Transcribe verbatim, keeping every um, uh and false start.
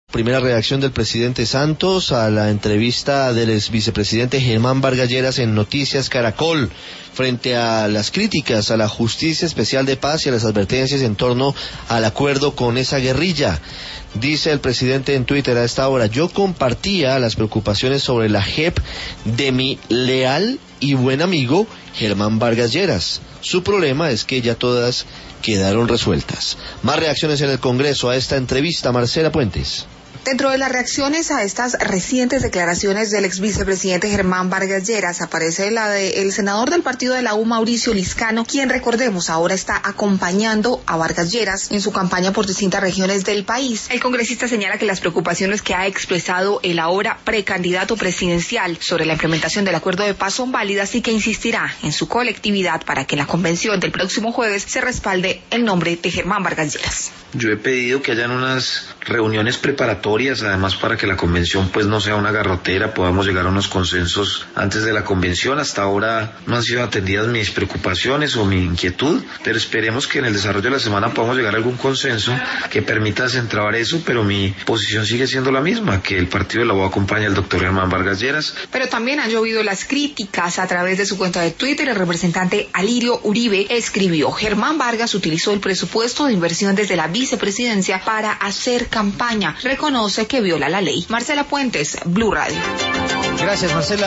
Primera reacción del presidente Santos a la entrevista del ex vicepresidente Germán Vargas Lleras en Noticias Caracol, frente a las críticas a la Justicia Especial de Paz y a las advertencias en torno al acuerdo con esa guerrilla. Dice el presidente en Twitter a esta hora: yo compartía las preocupaciones sobre la J E P de mi leal y buen amigo Germán Vargas Lleras. Su problema es que ya todas quedaron resueltas. Más reacciones en el Congreso a esta entrevista, Marcela Puentes. Dentro de las reacciones a estas recientes declaraciones del ex vicepresidente Germán Vargas Lleras aparece la del senador del partido de la U, Mauricio Liscano, quien, recordemos, ahora está acompañando a Vargas Lleras en su campaña por distintas regiones del país. El congresista señala que las preocupaciones que ha expresado el ahora precandidato presidencial sobre la implementación del acuerdo de paz son válidas y que insistirá en su colectividad para que en la convención del próximo jueves se respalde el nombre de Germán Vargas Lleras. Yo he pedido que hayan unas reuniones preparatorias, además para que la convención pues no sea una garrotera, podamos llegar a unos consensos antes de la convención. Hasta ahora no han sido atendidas mis preocupaciones o mi inquietud, pero esperemos que en el desarrollo de la semana podamos llegar a algún consenso que permita desentrabar eso, pero mi posición sigue siendo la misma, que el partido de la U acompaña al doctor Germán Vargas Lleras. Pero también han llovido las críticas. A través de su cuenta de Twitter, el representante Alirio Uribe escribió: Germán Vargas utilizó el presupuesto de inversión desde la vicepresidencia para hacer campaña. Reconoce que viola la ley. Marcela Puentes, Blue Radio. Gracias, Marcela.